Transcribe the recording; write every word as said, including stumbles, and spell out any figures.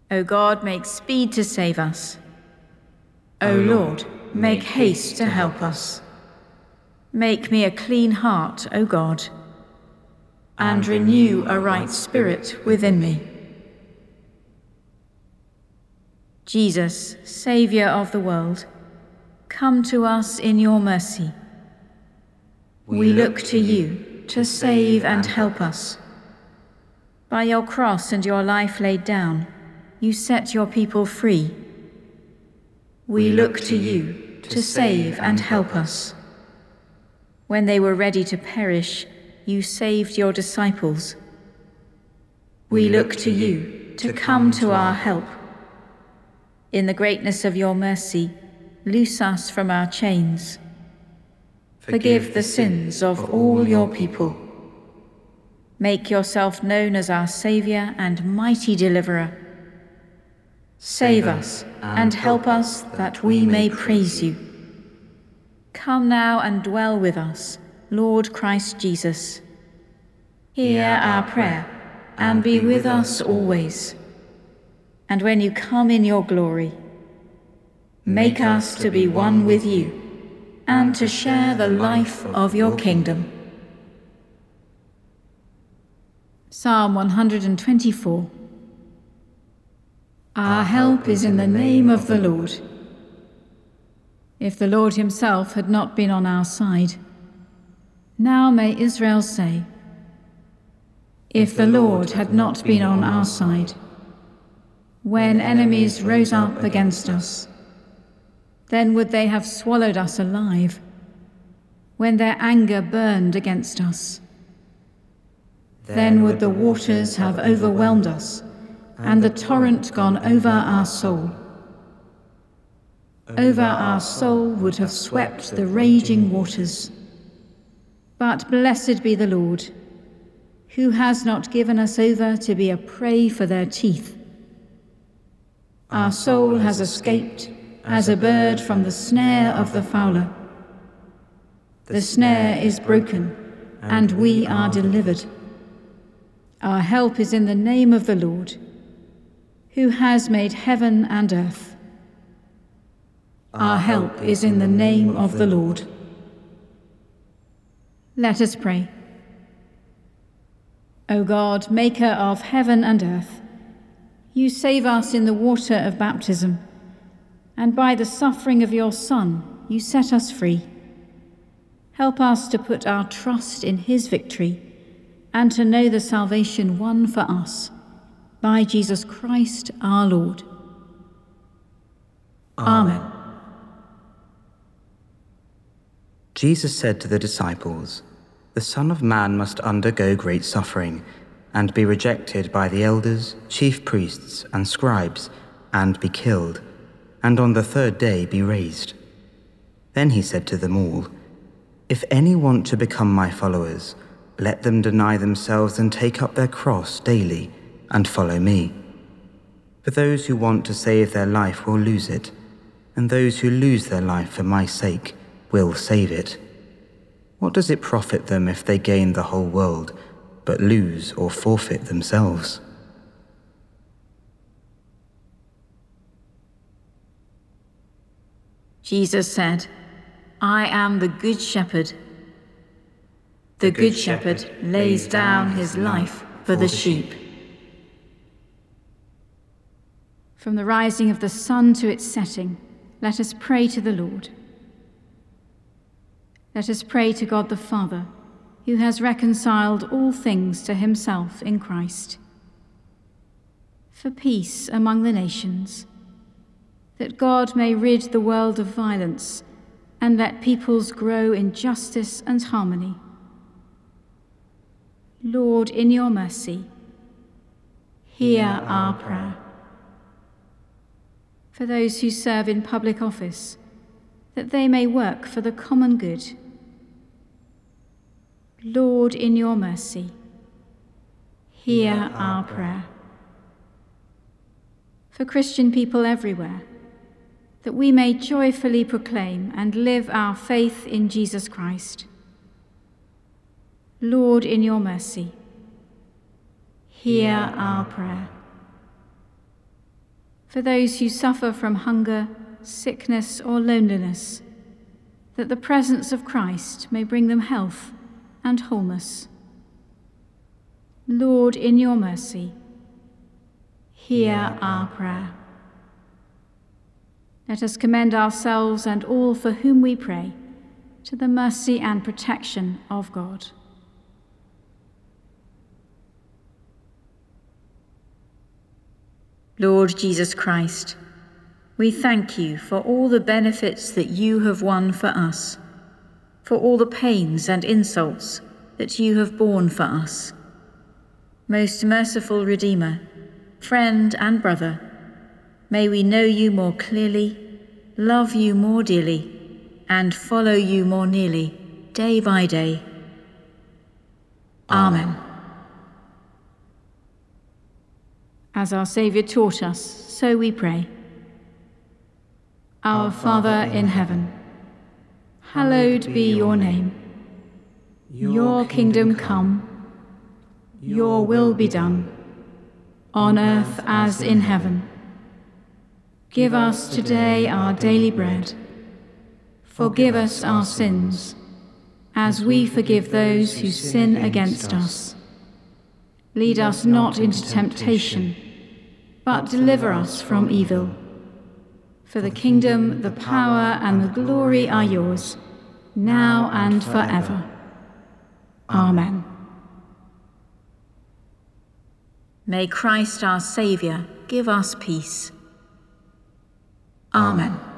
O God, make speed to save us. O Lord, make haste to help us. Make me a clean heart, O God, and renew a right spirit within me. Jesus, Saviour of the world, come to us in your mercy. We look to you to save and help us. By your cross and your life laid down, you set your people free. We look to you to save and help us. When they were ready to perish, you saved your disciples. We look to you to come to our help. In the greatness of your mercy, loose us from our chains. Forgive the sins of all your people. Make yourself known as our Saviour and mighty Deliverer. Save us and help us that we may praise you. Come now and dwell with us, Lord Christ Jesus. Hear our prayer and be with us always. And when you come in your glory, make us to be one with you and to share the life of your kingdom. Psalm one hundred twenty-four. Our help is in the name of the Lord. If the Lord himself had not been on our side, now may Israel say, if the Lord had not been on our side, when enemies rose up against us, then would they have swallowed us alive, when their anger burned against us. Then would the waters have overwhelmed us, and the torrent gone over our soul. Over our soul would have swept the raging waters. But blessed be the Lord, who has not given us over to be a prey for their teeth. Our soul has escaped as a bird from the snare of the fowler. The snare is broken, and we are delivered. Our help is in the name of the Lord, who has made heaven and earth. Our help is in the name of the Lord. Let us pray. O God, maker of heaven and earth, you save us in the water of baptism, and by the suffering of your Son, you set us free. Help us to put our trust in his victory and to know the salvation won for us by Jesus Christ our Lord. Amen. Amen. Jesus said to the disciples, "The Son of Man must undergo great suffering, and be rejected by the elders, chief priests, and scribes, and be killed, and on the third day be raised." Then he said to them all, "If any want to become my followers, let them deny themselves and take up their cross daily, and follow me. For those who want to save their life will lose it, and those who lose their life for my sake will save it. What does it profit them if they gain the whole world, but lose or forfeit themselves?" Jesus said, "I am the good shepherd. The good shepherd lays down his life for the sheep." From the rising of the sun to its setting, let us pray to the Lord. Let us pray to God the Father, who has reconciled all things to himself in Christ. For peace among the nations, that God may rid the world of violence and let peoples grow in justice and harmony. Lord, in your mercy, hear our prayer. For those who serve in public office, that they may work for the common good. Lord, in your mercy, hear our prayer. For Christian people everywhere, that we may joyfully proclaim and live our faith in Jesus Christ. Lord, in your mercy, hear our prayer. for those who suffer from hunger, sickness, or loneliness, that the presence of Christ may bring them health and wholeness. Lord, in your mercy, hear our prayer. Let us commend ourselves and all for whom we pray to the mercy and protection of God. Lord Jesus Christ, we thank you for all the benefits that you have won for us, for all the pains and insults that you have borne for us. Most merciful Redeemer, friend and brother, may we know you more clearly, love you more dearly, and follow you more nearly, day by day. Amen. As our Saviour taught us, so we pray. Our Father in heaven, hallowed be your name. Your kingdom come, your will be done, on earth as in heaven. Give us today our daily bread. Forgive us our sins, as we forgive those who sin against us. Lead us not into temptation, but deliver us from evil. For the kingdom, the power, and the glory are yours, now and forever. Amen. May Christ our Saviour give us peace. Amen.